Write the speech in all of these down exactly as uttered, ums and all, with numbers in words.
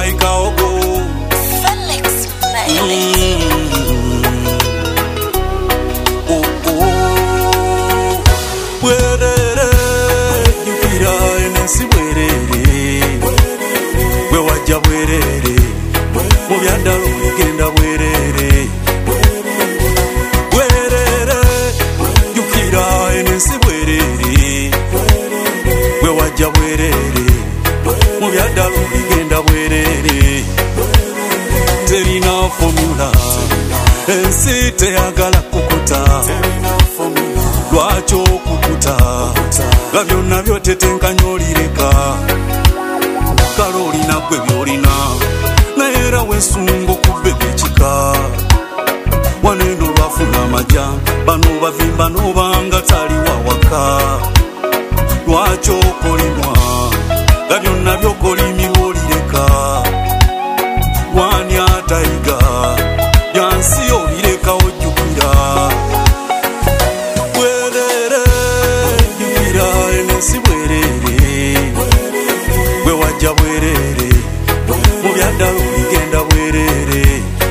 like Kaogo. Felix Melix. Oh oh. Bwerere, jukira enensi bwerere. Bwe wajja bwerere, mu byaddalo bigenda bwerere. Bwerere, jukira enensi bwerere. Bwe wajja bwerere, mu byaddalo bigenda bwerere. Terina formula, ensi teyagala kukuta. Lwaki okukuta, nga byonna byotetenkanya olireka. Kale olina gwe byolina, naye era weesunga okubba ebyekika. Waneno lwafuna amajja, bano bavimba n'obanga taliwa waka. Lwaki okolimwa, nga byonna byokolimirwa olireka. Wani atayiga, byansi obireka ojjukira. Bwerere, jukira enensi bwerere. Bwe wajja bwerere, mu byaddalo bigenda bwerere.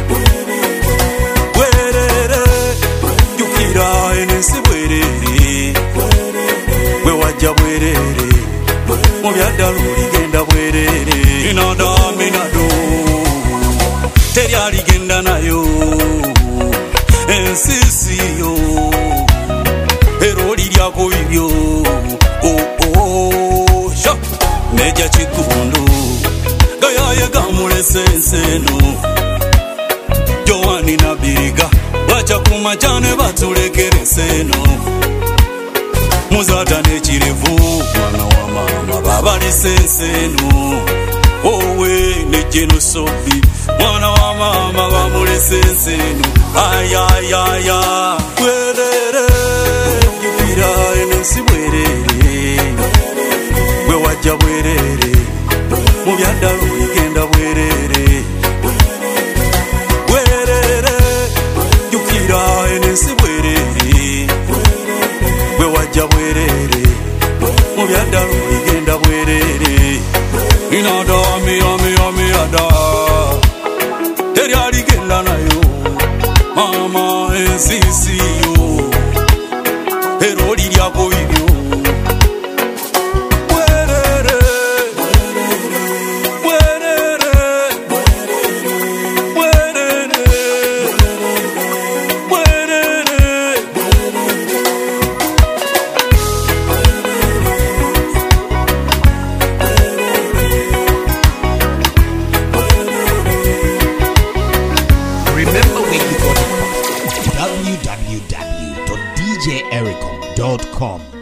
Bwerere, jukira enensi bwerere. Bwe wajja bwerere, mu byaddalo bigenda bwerere. Inada minado, teri aligenda nayo ensi siyo. Ero liryako ibyo. Oh oh, sha Meja Chikundu gayaye gamulese enseno. Joani na Biriga bacha kumachane batulekere seno. Muzata nechirevu mwana wa mama baba lisenseno. Owe nejeno sobi mwana wa mama bamulese enseno. Ayayaya bwerere, jukira enensi bwerere. Bwe wajja bwerere, mu byaddalo bigenda bwerere. Bwerere, jukira enensi bwerere. Bwe wajja bwerere, mu byaddalo bigenda bwerere. Inada mi ami ami ada, teri aligenda nayo mama ensi siyo. Ero liryako ibyo. Remember where you got it from. w w w dot d j ericom dot com